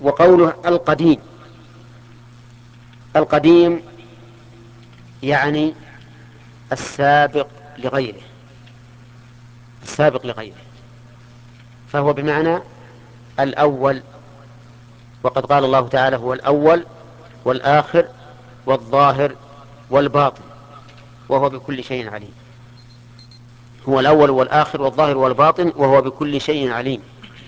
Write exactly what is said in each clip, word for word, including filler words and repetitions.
وقوله القديم، القديم يعني السابق لغيره، السابق لغيره، فهو بمعنى الأول. وقد قال الله تعالى هو الأول والآخر والظاهر والباطن وهو بكل شيء عليم. هو الأول والآخر والظاهر والباطن وهو بكل شيء عليم.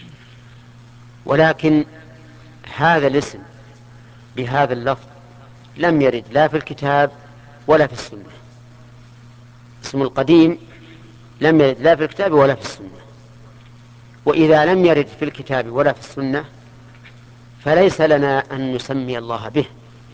ولكن هذا الاسم بهذا اللفظ لم يرد لا في الكتاب ولا في السنة. اسم القديم لم يرد لا في الكتاب ولا في السنة. وإذا لم يرد في الكتاب ولا في السنة فليس لنا أن نسمي الله به،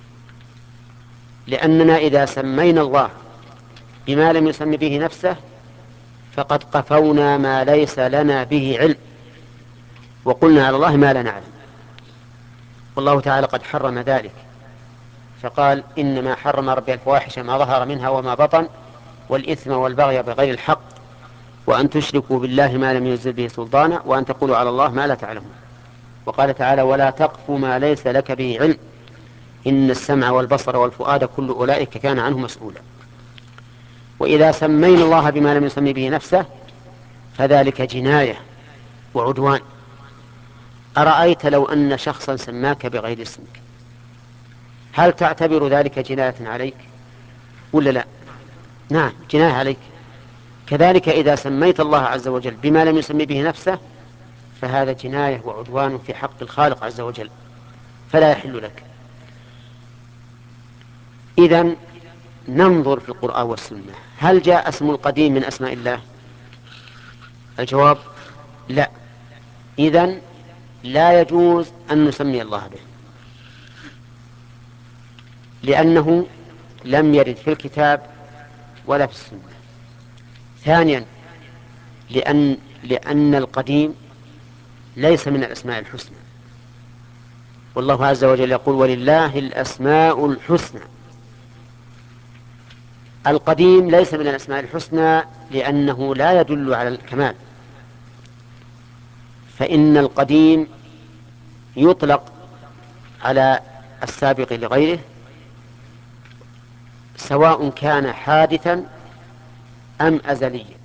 لأننا إذا سمينا الله بما لم يسم به نفسه فقد قفونا ما ليس لنا به علم، وقلنا على الله ما لا نعلم. والله تعالى قد حرم ذلك، فقال إنما حرم ربي الفواحش ما ظهر منها وما بطن والإثم والبغي بغير الحق وأن تشركوا بالله ما لم ينزل به سلطانا وأن تقولوا على الله ما لا تعلمون. وقال تعالى ولا تقف ما ليس لك به علم إن السمع والبصر والفؤاد كل أولئك كان عنه مسؤولا. وإذا سمينا الله بما لم يسمي به نفسه فذلك جناية وعدوان. أرأيت لو أن شخصا سماك بغير اسمك هل تعتبر ذلك جناية عليك ولا لا؟ نعم، جناية عليك. كذلك إذا سميت الله عز وجل بما لم يسمي به نفسه فهذا جناية وعدوان في حق الخالق عز وجل، فلا يحل لك. إذن ننظر في القرآن والسنة هل جاء اسم القديم من أسماء الله؟ الجواب لا. إذن لا يجوز أن نسمي الله به، لأنه لم يرد في الكتاب ولا في السنة. ثانيا لأن, لأن القديم ليس من الأسماء الحسنى، والله عز وجل يقول ولله الأسماء الحسنى. القديم ليس من الأسماء الحسنى لأنه لا يدل على الكمال، فإن القديم يطلق على السابق لغيره سواء كان حادثا أم أزليا.